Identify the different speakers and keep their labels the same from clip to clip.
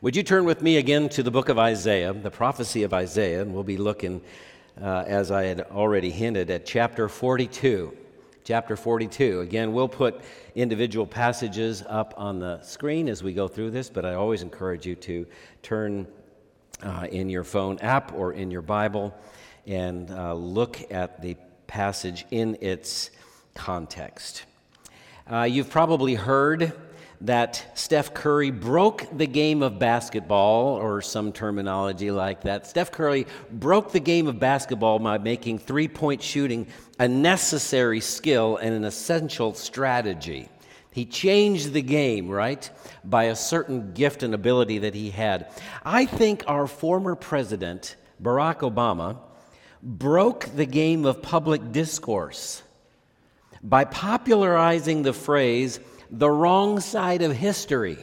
Speaker 1: Would you turn with me again to the book of Isaiah, the prophecy of Isaiah, and we'll be looking, as I had already hinted, at chapter 42. Chapter 42. Again, we'll put individual passages up on the screen as we go through this, but I always encourage you to turn in your phone app or in your Bible and look at the passage in its context. You've probably heard that Steph Curry broke the game of basketball, or some terminology like that. Steph Curry broke the game of basketball by making three-point shooting a necessary skill and an essential strategy. He changed the game, right, by a certain gift and ability that he had. I think our former president, Barack Obama, broke the game of public discourse by popularizing the phrase, the wrong side of history.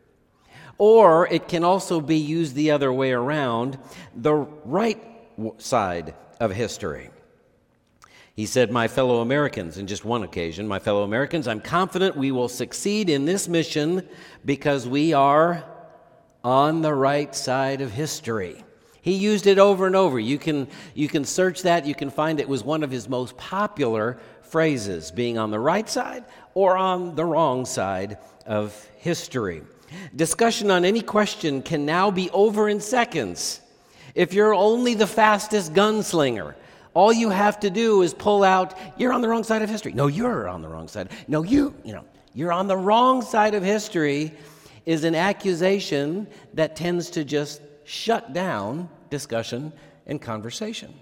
Speaker 1: Or it can also be used the other way around, the right side of history. He said, my fellow Americans, in just one occasion, my fellow Americans, I'm confident we will succeed in this mission because we are on the right side of history. He used it over and over. You can search that. You can find it was one of his most popular phrases, being on the right side or on the wrong side of history. Discussion on any question can now be over in seconds. If you're only the fastest gunslinger, all you have to do is pull out, you're on the wrong side of history. No, you're on the wrong side. No, you're on the wrong side of history is an accusation that tends to just shut down discussion and conversation.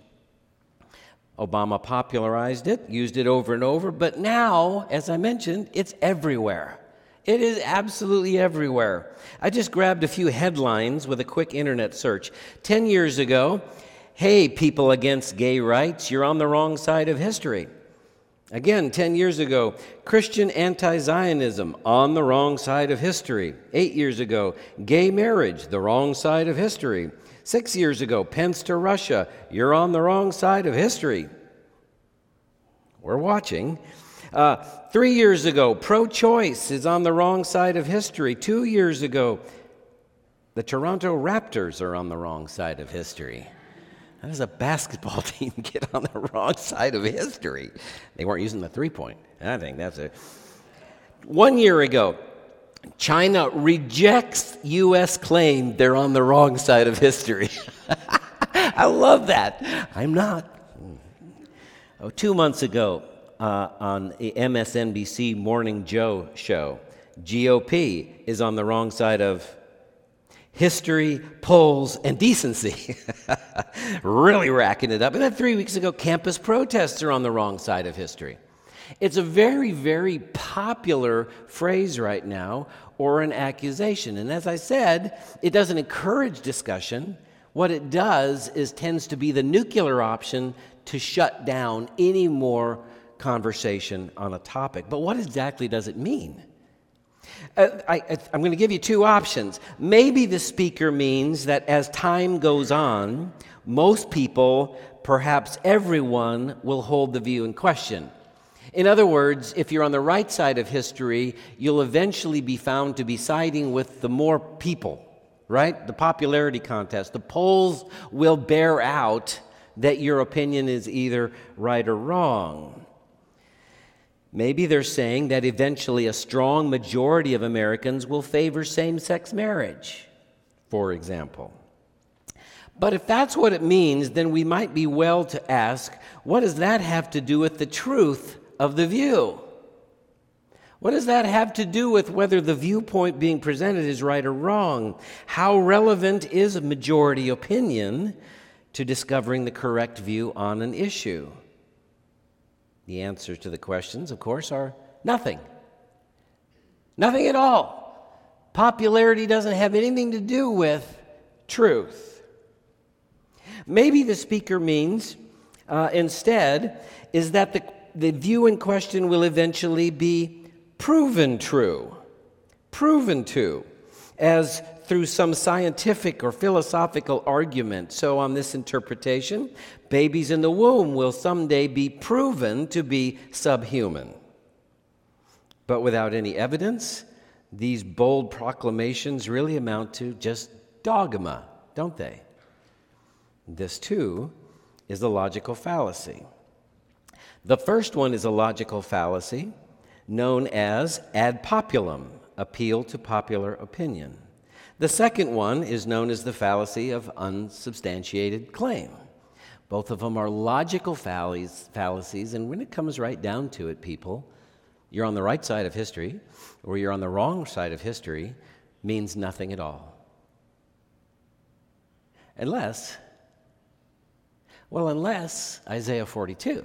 Speaker 1: Obama popularized it, used it over and over, but now, as I mentioned, it's everywhere. It is absolutely everywhere. I just grabbed a few headlines with a quick internet search. 10 years ago, hey, people against gay rights, you're on the wrong side of history. Again, 10 years ago, Christian anti-Zionism, on the wrong side of history. 8 years ago, gay marriage, the wrong side of history. 6 years ago, Pence to Russia, you're on the wrong side of history. We're watching. 3 years ago, pro-choice is on the wrong side of history. 2 years ago, the Toronto Raptors are on the wrong side of history. How does a basketball team get on the wrong side of history? They weren't using the three-point. I think that's it. 1 year ago, China rejects U.S. claim they're on the wrong side of history. I love that. I'm not. 2 months ago, on the MSNBC Morning Joe show, GOP is on the wrong side of history, polls, and decency. Really racking it up. And then 3 weeks ago, campus protests are on the wrong side of history. It's a very, very popular phrase right now, or an accusation. And as I said, it doesn't encourage discussion. What it does is tends to be the nuclear option to shut down any more conversation on a topic. But what exactly does it mean? I'm going to give you two options. Maybe the speaker means that as time goes on, most people, perhaps everyone, will hold the view in question. In other words, if you're on the right side of history, you'll eventually be found to be siding with the more people, right? The popularity contest. The polls will bear out that your opinion is either right or wrong. Maybe they're saying that eventually a strong majority of Americans will favor same-sex marriage, for example. But if that's what it means, then we might be well to ask, what does that have to do with the truth of the view? What does that have to do with whether the viewpoint being presented is right or wrong? How relevant is a majority opinion to discovering the correct view on an issue? The answers to the questions, of course, are nothing. Nothing at all. Popularity doesn't have anything to do with truth. Maybe the speaker means, instead, is that the view in question will eventually be proven true, as through some scientific or philosophical argument. So on this interpretation, babies in the womb will someday be proven to be subhuman. But without any evidence, These bold proclamations really amount to just dogma, don't they? This, too, is a logical fallacy. The first one is a logical fallacy known as ad populum, appeal to popular opinion. The second one is known as the fallacy of unsubstantiated claim. Both of them are logical fallacies, and when it comes right down to it, people, you're on the right side of history or you're on the wrong side of history means nothing at all. Unless Isaiah 42.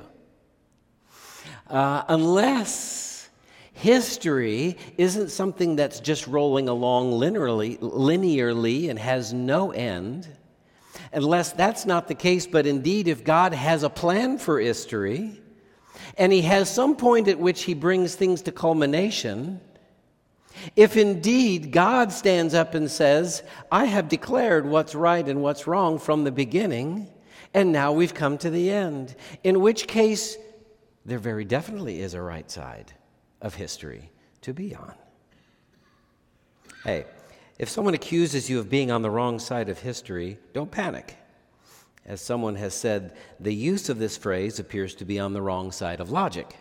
Speaker 1: Unless history isn't something that's just rolling along linearly and has no end, unless that's not the case, but indeed if God has a plan for history, and he has some point at which he brings things to culmination, if indeed God stands up and says, I have declared what's right and what's wrong from the beginning, and now we've come to the end, in which case there very definitely is a right side of history to be on. Hey, if someone accuses you of being on the wrong side of history, don't panic. As someone has said, the use of this phrase appears to be on the wrong side of logic.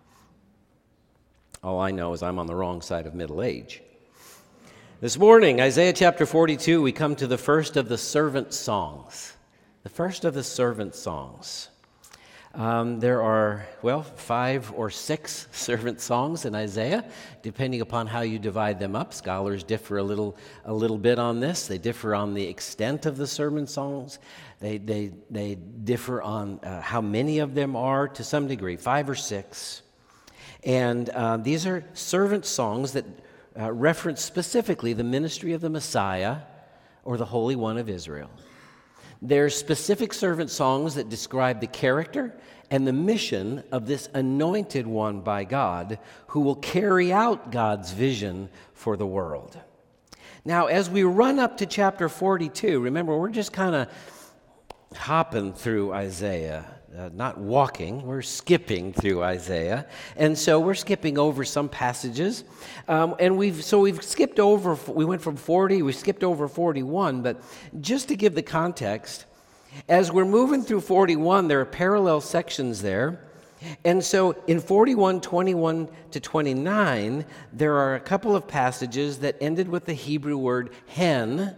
Speaker 1: All I know is I'm on the wrong side of middle age. This morning, Isaiah chapter 42, we come to the first of the servant songs. The first of the servant songs. There are, 5 or 6 servant songs in Isaiah, depending upon how you divide them up. Scholars differ a little bit on this. They differ on the extent of the servant songs. They differ on how many of them are to some degree, 5 or 6. And these are servant songs that reference specifically the ministry of the Messiah or the Holy One of Israel. They're specific servant songs that describe the character and the mission of this anointed one by God who will carry out God's vision for the world. Now, as we run up to chapter 42, remember, we're just kind of hopping through Isaiah. Not walking, we're skipping through Isaiah. And so we're skipping over some passages. And we've skipped over, we went from 40, we skipped over 41. But just to give the context, as we're moving through 41, there are parallel sections there. And so in 41, 21 to 29, there are a couple of passages that ended with the Hebrew word hen,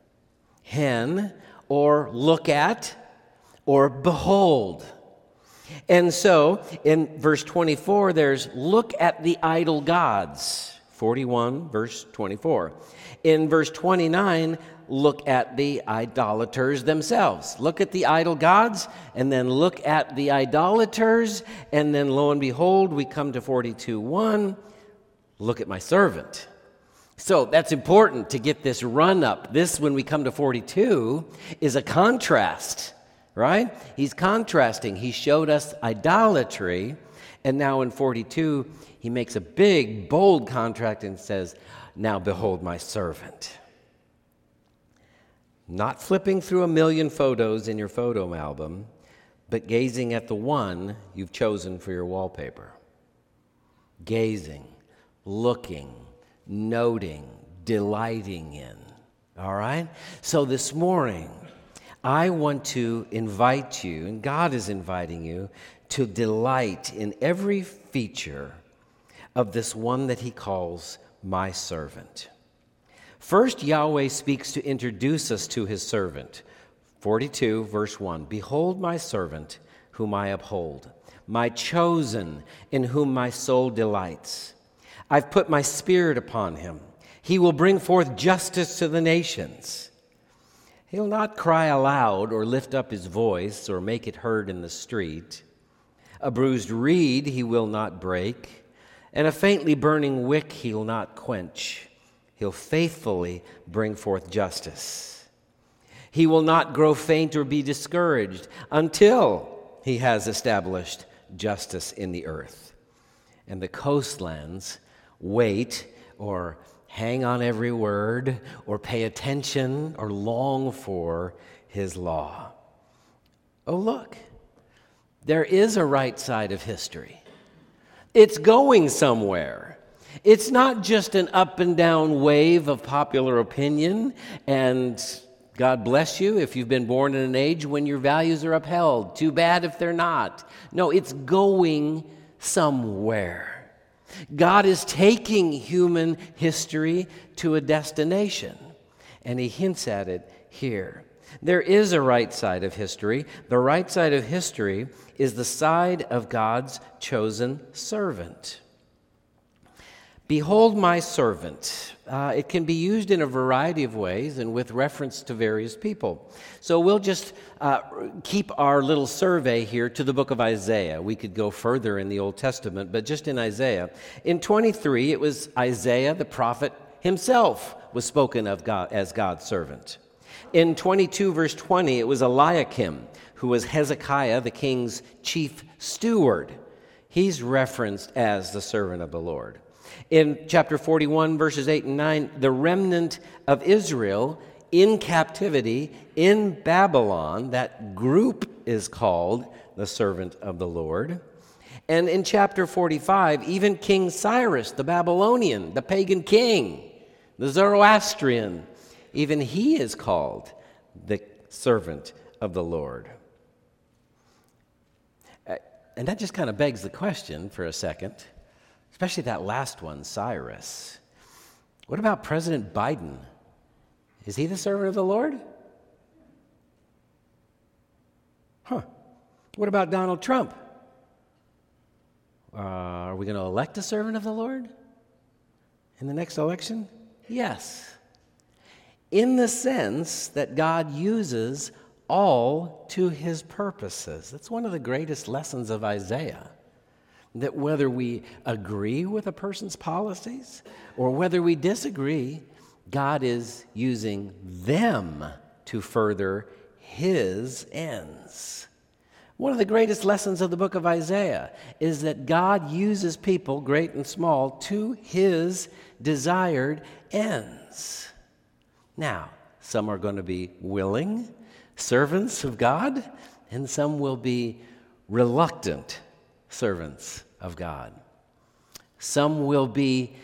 Speaker 1: or look at, or behold. And so, in verse 24, there's look at the idol gods. 41, verse 24. In verse 29, look at the idolaters themselves. Look at the idol gods, and then look at the idolaters, and then lo and behold, we come to 42:1. Look at my servant. So that's important to get this run up. This, when we come to 42, is a contrast. Right? He's contrasting. He showed us idolatry, and now in 42, he makes a big, bold contrast and says, now behold my servant. Not flipping through a million photos in your photo album, but gazing at the one you've chosen for your wallpaper. Gazing, looking, noting, delighting in. All right? So this morning, I want to invite you, and God is inviting you, to delight in every feature of this one that he calls my servant. First, Yahweh speaks to introduce us to his servant. 42, verse 1, behold my servant, whom I uphold, my chosen, in whom my soul delights. I've put my spirit upon him. He will bring forth justice to the nations. He'll not cry aloud or lift up his voice or make it heard in the street. A bruised reed he will not break, and a faintly burning wick he'll not quench. He'll faithfully bring forth justice. He will not grow faint or be discouraged until he has established justice in the earth. And the coastlands wait or hang on every word, or pay attention, or long for his law. Oh, look, there is a right side of history. It's going somewhere. It's not just an up and down wave of popular opinion, and God bless you if you've been born in an age when your values are upheld. Too bad if they're not. No, it's going somewhere. God is taking human history to a destination, and he hints at it here. There is a right side of history. The right side of history is the side of God's chosen servant. Behold my servant. It can be used in a variety of ways and with reference to various people. So we'll just keep our little survey here to the book of Isaiah. We could go further in the Old Testament, but just in Isaiah. In 23, it was Isaiah, the prophet himself, was spoken of God as God's servant. In 22, verse 20, it was Eliakim, who was Hezekiah, the king's chief steward. He's referenced as the servant of the Lord. In chapter 41, verses 8 and 9, the remnant of Israel in captivity in Babylon, that group is called the servant of the Lord. And in chapter 45, even King Cyrus, the Babylonian, the pagan king, the Zoroastrian, even he is called the servant of the Lord. And that just kind of begs the question for a second, especially that last one, Cyrus. What about President Biden? Is he the servant of the Lord? What about Donald Trump? Are we going to elect a servant of the Lord in the next election? Yes. In the sense that God uses all to his purposes. That's one of the greatest lessons of Isaiah. That whether we agree with a person's policies or whether we disagree, God is using them to further his ends. One of the greatest lessons of the book of Isaiah is that God uses people, great and small, to his desired ends. Now, some are going to be willing servants of God, and some will be reluctant servants of God. Some will be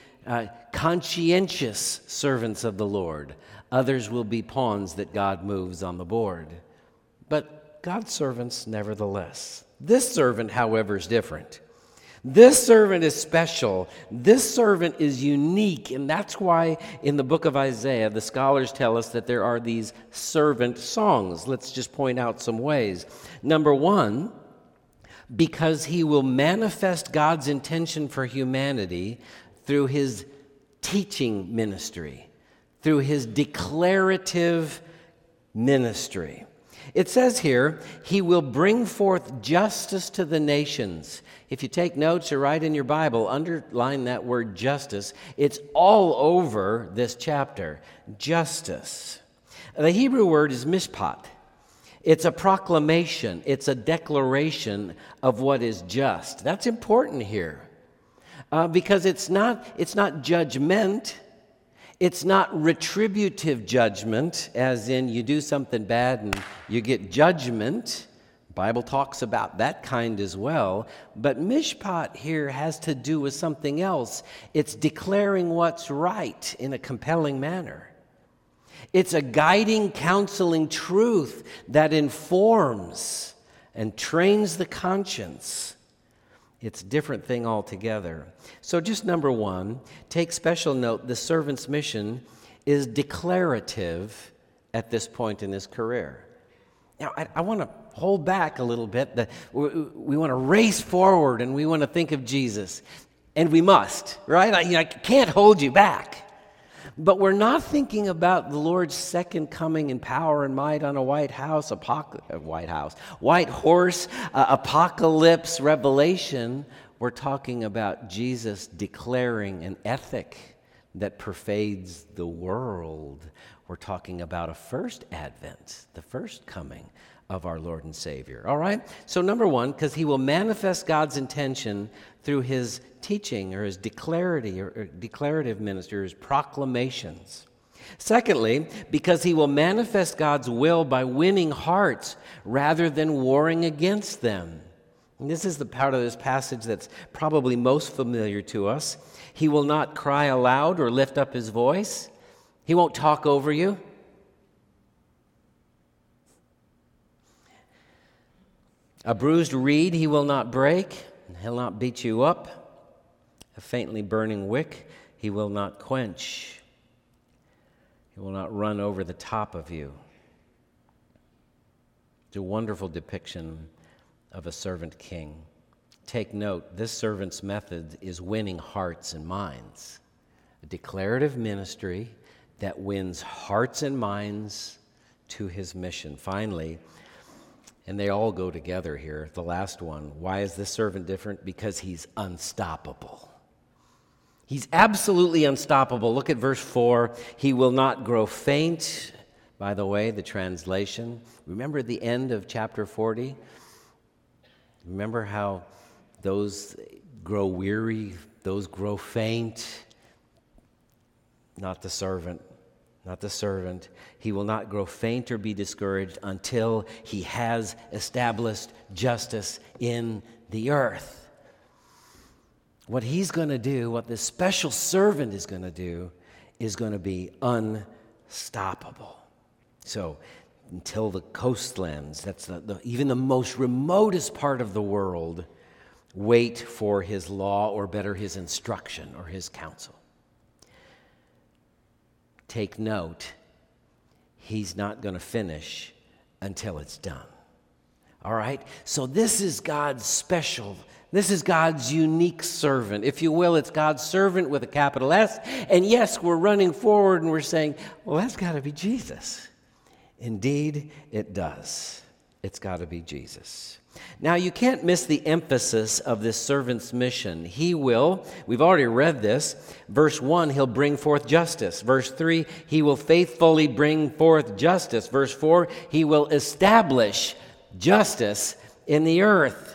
Speaker 1: conscientious servants of the Lord. Others will be pawns that God moves on the board. But God's servants nevertheless. This servant, however, is different. This servant is special. This servant is unique, and that's why in the book of Isaiah, the scholars tell us that there are these servant songs. Let's just point out some ways. Number one, because he will manifest God's intention for humanity through his teaching ministry, through his declarative ministry. It says here, he will bring forth justice to the nations. If you take notes or write in your Bible, underline that word justice. It's all over this chapter. Justice. The Hebrew word is mishpat. It's a proclamation. It's a declaration of what is just. That's important here because it's not judgment. It's not retributive judgment, as in you do something bad and you get judgment. The Bible talks about that kind as well. But mishpat here has to do with something else. It's declaring what's right in a compelling manner. It's a guiding, counseling truth that informs and trains the conscience. It's a different thing altogether. So just number one, take special note, the servant's mission is declarative at this point in his career. Now, I want to hold back a little bit. We want to race forward and we want to think of Jesus. And we must, right? I can't hold you back. But we're not thinking about the Lord's second coming in power and might on a white horse, apocalypse, revelation. We're talking about Jesus declaring an ethic that pervades the world. We're talking about a first advent, the first coming of our Lord and Savior. All right? So number one, because he will manifest God's intention through his teaching or his declarative ministry, or his proclamations. Secondly, because he will manifest God's will by winning hearts rather than warring against them. And this is the part of this passage that's probably most familiar to us. He will not cry aloud or lift up his voice. He won't talk over you. A bruised reed he will not break. He'll not beat you up. A faintly burning wick he will not quench. He will not run over the top of you. It's a wonderful depiction of a servant king. Take note, this servant's method is winning hearts and minds. A declarative ministry that wins hearts and minds to his mission. Finally, and they all go together here, the last one. Why is this servant different? Because he's unstoppable. He's absolutely unstoppable. Look at verse 4. He will not grow faint. By the way, the translation. Remember the end of chapter 40? Remember how those grow weary, those grow faint? Not the servant. Not the servant. He will not grow faint or be discouraged until he has established justice in the earth. What he's going to do, what this special servant is going to do, is going to be unstoppable. So, until the coastlands, that's even the most remotest part of the world, wait for his law, or better, his instruction or his counsel. Take note, he's not going to finish until it's done. All right? So this is God's special, this is God's unique servant. If you will, it's God's servant with a capital S. And yes, we're running forward and we're saying, well, that's got to be Jesus. Indeed, it does. It's got to be Jesus. Now, you can't miss the emphasis of this servant's mission. He will, we've already read this. Verse 1, he'll bring forth justice. Verse 3, he will faithfully bring forth justice. Verse 4, he will establish justice in the earth.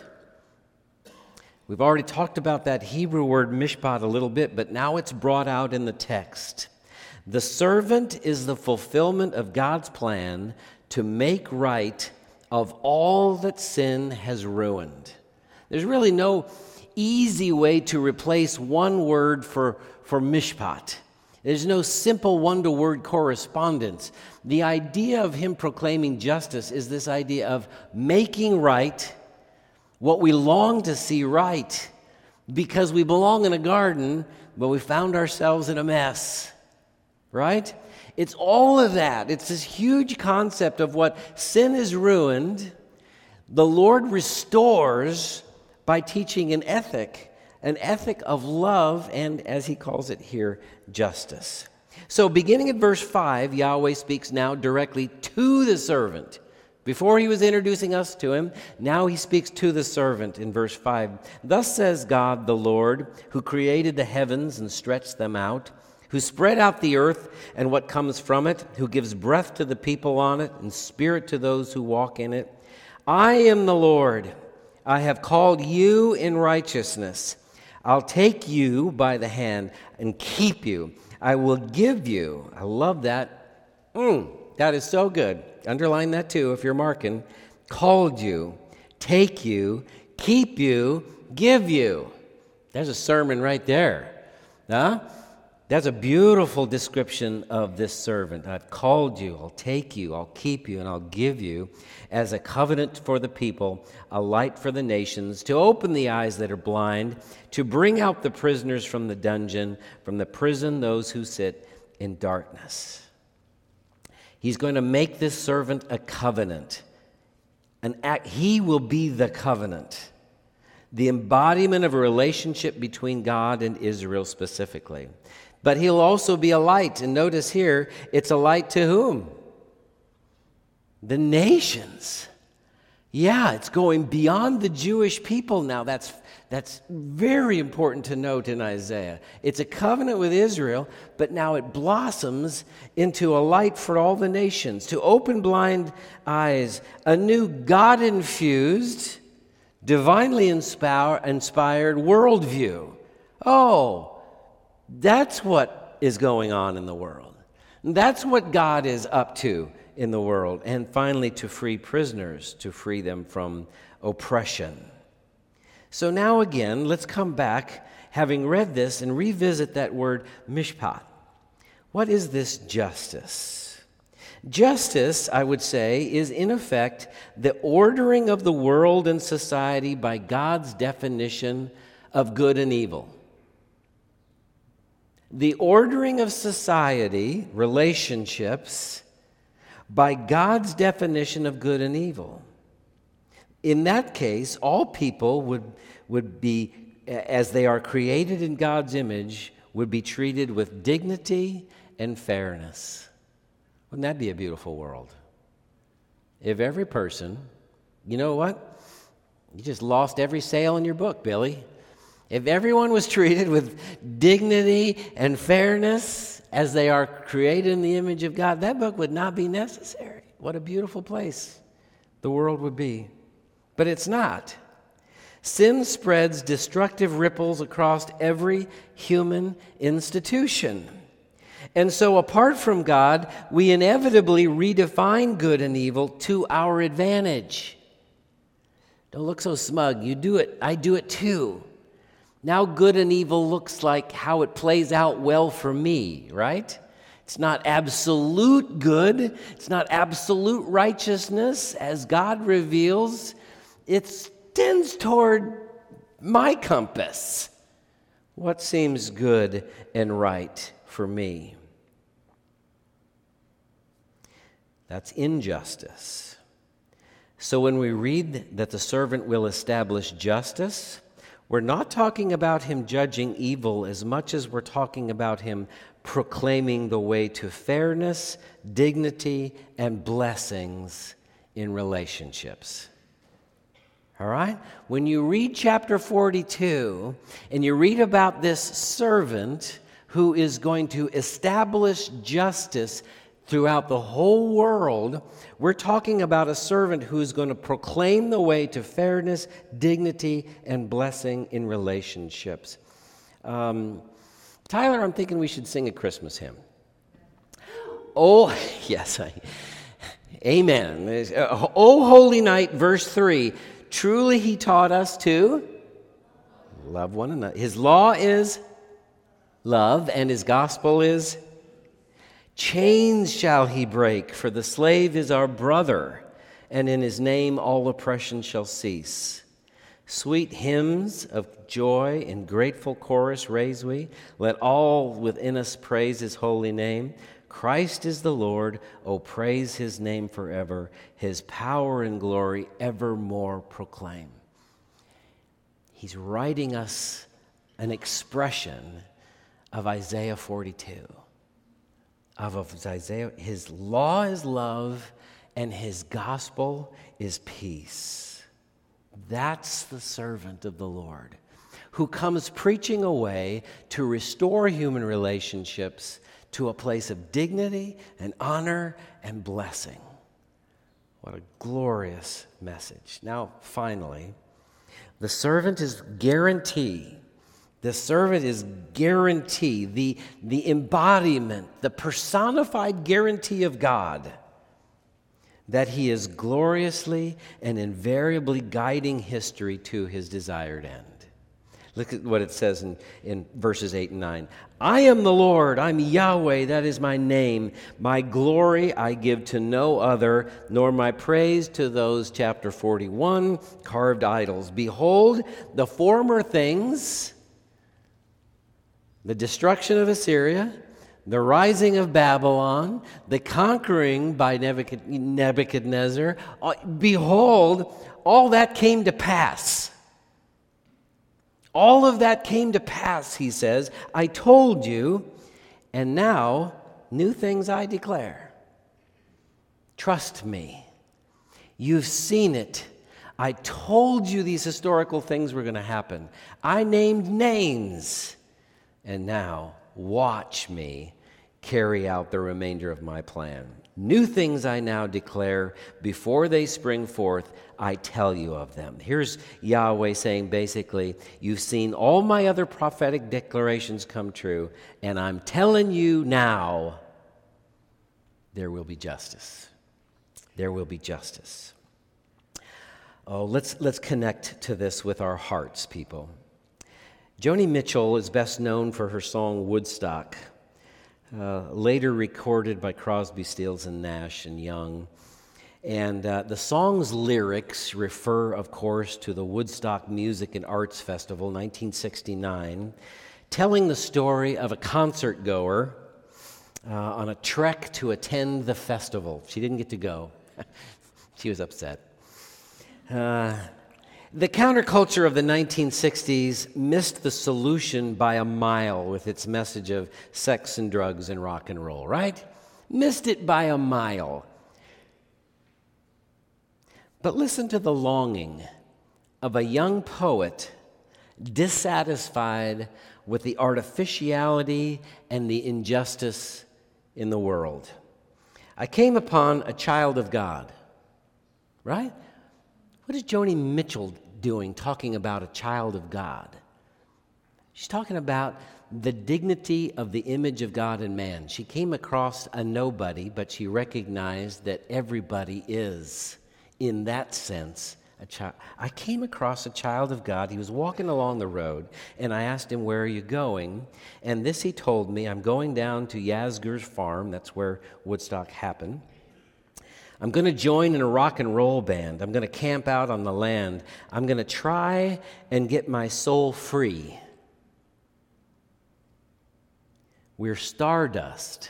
Speaker 1: We've already talked about that Hebrew word mishpat a little bit, but now it's brought out in the text. The servant is the fulfillment of God's plan to make right of all that sin has ruined. There's really no easy way to replace one word for mishpat. There's no simple one-to-word correspondence. The idea of him proclaiming justice is this idea of making right what we long to see right, because we belong in a garden, but we found ourselves in a mess. Right? It's all of that. It's this huge concept of what sin is ruined, the Lord restores by teaching an ethic of love and, as he calls it here, justice. So beginning at verse 5, Yahweh speaks now directly to the servant. Before he was introducing us to him, now he speaks to the servant in verse 5. Thus says God the Lord, who created the heavens and stretched them out, who spread out the earth and what comes from it, who gives breath to the people on it and spirit to those who walk in it. I am the Lord. I have called you in righteousness. I'll take you by the hand and keep you. I will give you. I love that. That is so good. Underline that too if you're marking. Called you, take you, keep you, give you. There's a sermon right there. Huh? That's a beautiful description of this servant. I've called you, I'll take you, I'll keep you, and I'll give you as a covenant for the people, a light for the nations, to open the eyes that are blind, to bring out the prisoners from the dungeon, from the prison those who sit in darkness. He's going to make this servant a covenant. He will be the covenant, the embodiment of a relationship between God and Israel specifically. But he'll also be a light. And notice here, it's a light to whom? The nations. Yeah, it's going beyond the Jewish people now. That's very important to note in Isaiah. It's a covenant with Israel, but now it blossoms into a light for all the nations, to open blind eyes, a new God-infused, divinely inspired worldview. Oh, that's what is going on in the world. That's what God is up to in the world. And finally, to free prisoners, to free them from oppression. So now again, let's come back, having read this, and revisit that word mishpat. What is this justice? Justice, I would say, is in effect the ordering of the world and society by God's definition of good and evil. The ordering of society, relationships, by God's definition of good and evil. In that case, all people would be, as they are created in God's image, would be treated with dignity and fairness. Wouldn't that be a beautiful world? If every person, you know what? You just lost every sale in your book, Billy. If everyone was treated with dignity and fairness as they are created in the image of God, that book would not be necessary. What a beautiful place the world would be. But it's not. Sin spreads destructive ripples across every human institution. And so apart from God, we inevitably redefine good and evil to our advantage. Don't look so smug. You do it. I do it too. Now good and evil looks like how it plays out well for me, right? It's not absolute good. It's not absolute righteousness as God reveals. It tends toward my compass. What seems good and right for me? That's injustice. So when we read that the servant will establish justice, we're not talking about him judging evil as much as we're talking about him proclaiming the way to fairness, dignity, and blessings in relationships. All right? When you read chapter 42 and you read about this servant who is going to establish justice throughout the whole world, we're talking about a servant who is going to proclaim the way to fairness, dignity, and blessing in relationships. Tyler, I'm thinking we should sing a Christmas hymn. Oh, yes, amen. O Holy Night, verse 3. Truly he taught us to love one another. His law is love, and his gospel is chains shall he break, for the slave is our brother, and in his name all oppression shall cease. Sweet hymns of joy in grateful chorus raise we. Let all within us praise his holy name. Christ is the Lord, oh praise his name forever. His power and glory evermore proclaim. He's writing us an expression of Isaiah 42. Of Isaiah, his law is love and his gospel is peace. That's the servant of the Lord who comes preaching a way to restore human relationships to a place of dignity and honor and blessing. What a glorious message. Now, finally, the servant is guarantee. The servant is guarantee, the embodiment, the personified guarantee of God that he is gloriously and invariably guiding history to his desired end. Look at what it says in verses 8 and 9. I am the Lord, I'm Yahweh, that is my name. My glory I give to no other, nor my praise to those, chapter 41, carved idols. Behold, the former things, the destruction of Assyria, the rising of Babylon, the conquering by Nebuchadnezzar, behold, all that came to pass. All of that came to pass, he says. I told you, and now new things I declare. Trust me. You've seen it. I told you these historical things were going to happen. I named names. And now watch me carry out the remainder of my plan. New things I now declare. Before they spring forth, I tell you of them. Here's Yahweh saying basically, you've seen all my other prophetic declarations come true, and I'm telling you now, there will be justice. There will be justice. Oh, let's connect to this with our hearts, people. Joni Mitchell is best known for her song Woodstock, later recorded by Crosby, Stills, and Nash and Young. And the song's lyrics refer, of course, to the Woodstock Music and Arts Festival, 1969, telling the story of a concert goer on a trek to attend the festival. She didn't get to go. She was upset. The counterculture of the 1960s missed the solution by a mile with its message of sex and drugs and rock and roll, right? Missed it by a mile. But listen to the longing of a young poet dissatisfied with the artificiality and the injustice in the world. I came upon a child of God, right? What is Joni Mitchell doing talking about a child of God? She's talking about the dignity of the image of God in man. She came across a nobody, but she recognized that everybody is, in that sense, a child. I came across a child of God. He was walking along the road, and I asked him, "Where are you going?" And this he told me, "I'm going down to Yasgur's farm." That's where Woodstock happened. "I'm going to join in a rock and roll band. I'm going to camp out on the land. I'm going to try and get my soul free." We're stardust.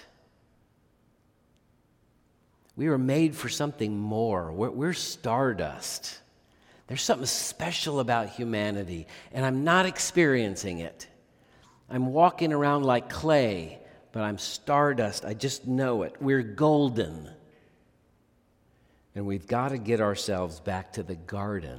Speaker 1: We were made for something more. We're stardust. There's something special about humanity, and I'm not experiencing it. I'm walking around like clay, but I'm stardust. I just know it. We're golden. And we've got to get ourselves back to the garden.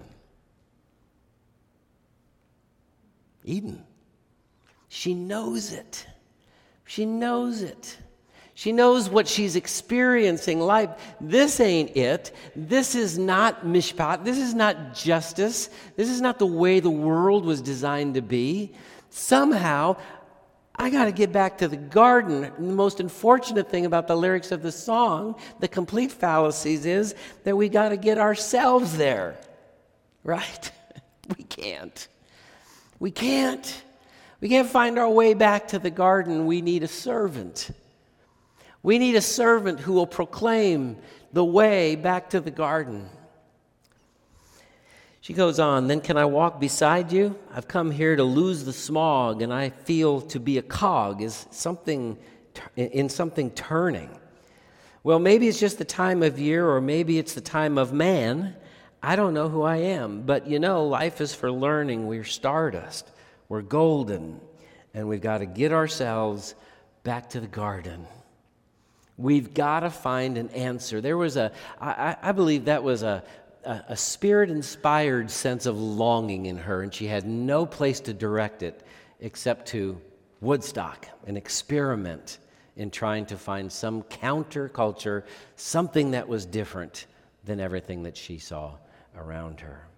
Speaker 1: Eden. She knows it. She knows it. She knows what she's experiencing. Life. This ain't it. This is not mishpat. This is not justice. This is not the way the world was designed to be. Somehow, I got to get back to the garden. And the most unfortunate thing about the lyrics of the song, the complete fallacies, is that we got to get ourselves there. Right? We can't. We can't. We can't find our way back to the garden. We need a servant. We need a servant who will proclaim the way back to the garden. She goes on, "Then can I walk beside you? I've come here to lose the smog, and I feel to be a cog is something in something turning. Well, maybe it's just the time of year, or maybe it's the time of man. I don't know who I am, but you know, life is for learning. We're stardust. We're golden, and we've got to get ourselves back to the garden. We've got to find an answer." There was I believe that was a spirit-inspired sense of longing in her, and she had no place to direct it except to Woodstock, an experiment in trying to find some counterculture, something that was different than everything that she saw around her.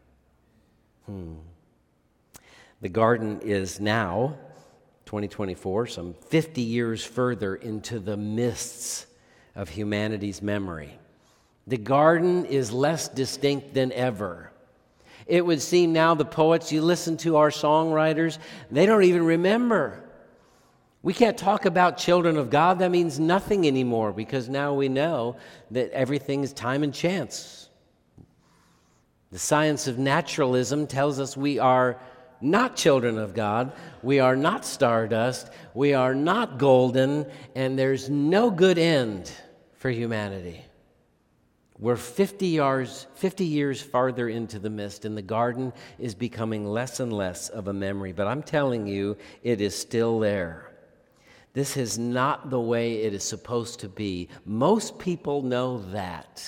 Speaker 1: The garden is now, 2024, some 50 years further into the mists of humanity's memory. The garden is less distinct than ever. It would seem now the poets, you listen to our songwriters, they don't even remember. We can't talk about children of God. That means nothing anymore because now we know that everything is time and chance. The science of naturalism tells us we are not children of God, we are not stardust, we are not golden, and there's no good end for humanity. We're 50 years farther into the mist, and the garden is becoming less and less of a memory. But I'm telling you, it is still there. This is not the way it is supposed to be. Most people know that.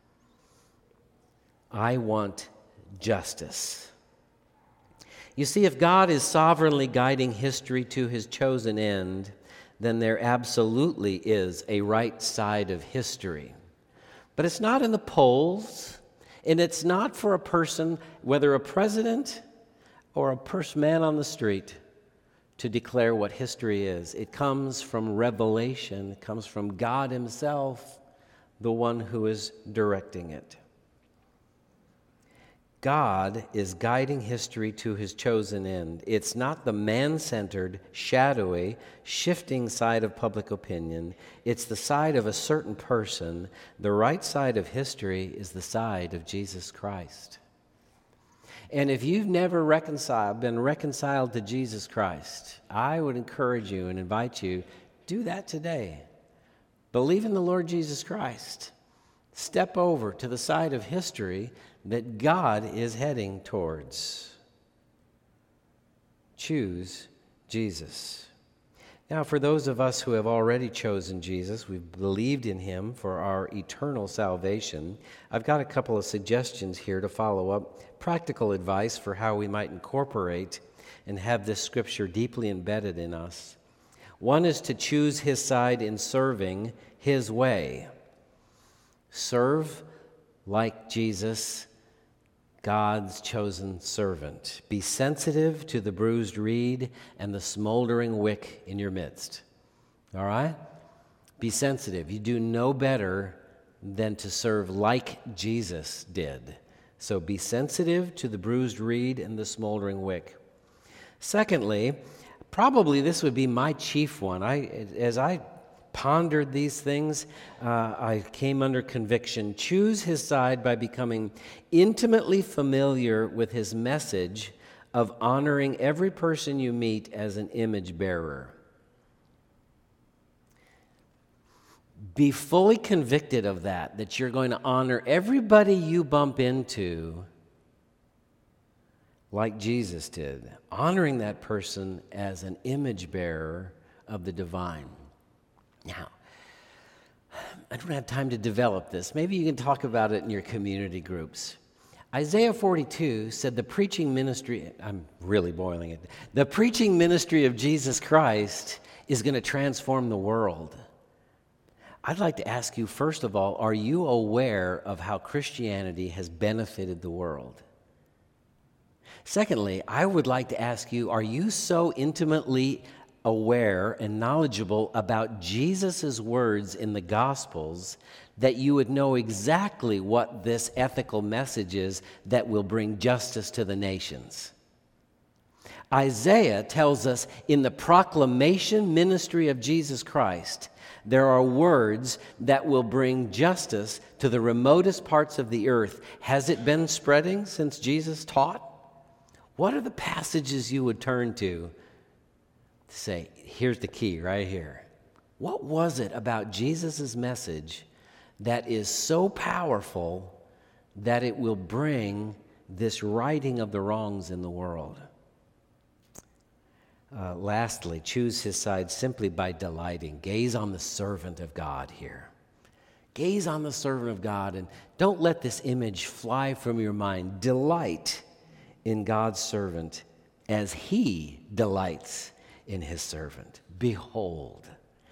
Speaker 1: I want justice. You see, if God is sovereignly guiding history to his chosen end, then there absolutely is a right side of history. But it's not in the polls, and it's not for a person, whether a president or a man on the street, to declare what history is. It comes from revelation. It comes from God himself, the one who is directing it. God is guiding history to his chosen end. It's not the man-centered, shadowy, shifting side of public opinion. It's the side of a certain person. The right side of history is the side of Jesus Christ. And if you've never been reconciled to Jesus Christ, I would encourage you and invite you, do that today. Believe in the Lord Jesus Christ. Step over to the side of history that God is heading towards. Choose Jesus. Now, for those of us who have already chosen Jesus, we've believed in him for our eternal salvation, I've got a couple of suggestions here to follow up, practical advice for how we might incorporate and have this scripture deeply embedded in us. One is to choose his side in serving his way. Serve like Jesus, God's chosen servant. Be sensitive to the bruised reed and the smoldering wick in your midst. All right? Be sensitive. You do no better than to serve like Jesus did. So be sensitive to the bruised reed and the smoldering wick. Secondly, probably this would be my chief one. As I pondered these things, I came under conviction. Choose his side by becoming intimately familiar with his message of honoring every person you meet as an image bearer. Be fully convicted of that you're going to honor everybody you bump into like Jesus did, honoring that person as an image bearer of the divine. Now, I don't have time to develop this. Maybe you can talk about it in your community groups. Isaiah 42 said the preaching ministry, I'm really boiling it, the preaching ministry of Jesus Christ is going to transform the world. I'd like to ask you, first of all, are you aware of how Christianity has benefited the world? Secondly, I would like to ask you, are you so intimately aware and knowledgeable about Jesus' words in the Gospels that you would know exactly what this ethical message is that will bring justice to the nations? Isaiah tells us in the proclamation ministry of Jesus Christ, there are words that will bring justice to the remotest parts of the earth. Has it been spreading since Jesus taught? What are the passages you would turn to say, here's the key right here? What was it about Jesus' message that is so powerful that it will bring this righting of the wrongs in the world? Lastly, choose his side simply by delighting. Gaze on the servant of God here. Gaze on the servant of God and don't let this image fly from your mind. Delight in God's servant as he delights in his servant. Behold,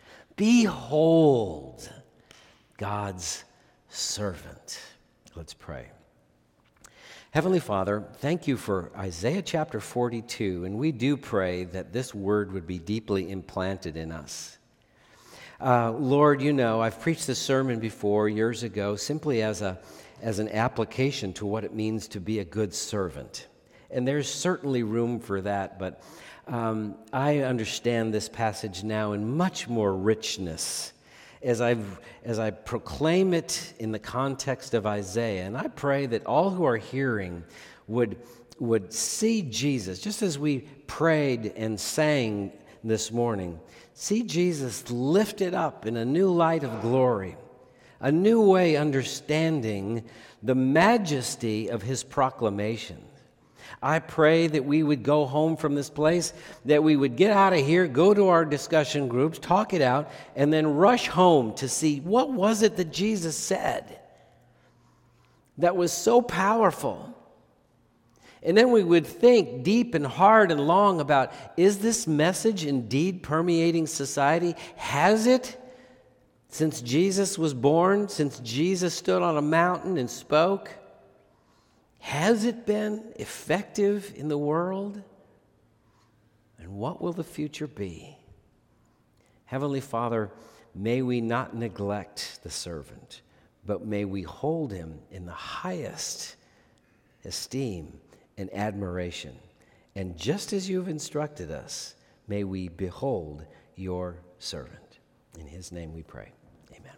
Speaker 1: God's servant. Let's pray. Heavenly Father, thank you for Isaiah chapter 42, and we do pray that this word would be deeply implanted in us. Lord, you know, I've preached this sermon before years ago simply as an application to what it means to be a good servant. And there's certainly room for that, but I understand this passage now in much more richness as I proclaim it in the context of Isaiah. And I pray that all who are hearing would see Jesus, just as we prayed and sang this morning, see Jesus lifted up in a new light of glory, a new way understanding the majesty of his proclamation. I pray that we would go home from this place, that we would get out of here, go to our discussion groups, talk it out, and then rush home to see what was it that Jesus said that was so powerful. And then we would think deep and hard and long about, is this message indeed permeating society? Has it? Since Jesus was born, since Jesus stood on a mountain and spoke? Has it been effective in the world? And what will the future be? Heavenly Father, may we not neglect the servant, but may we hold him in the highest esteem and admiration. And just as you've instructed us, may we behold your servant. In his name we pray.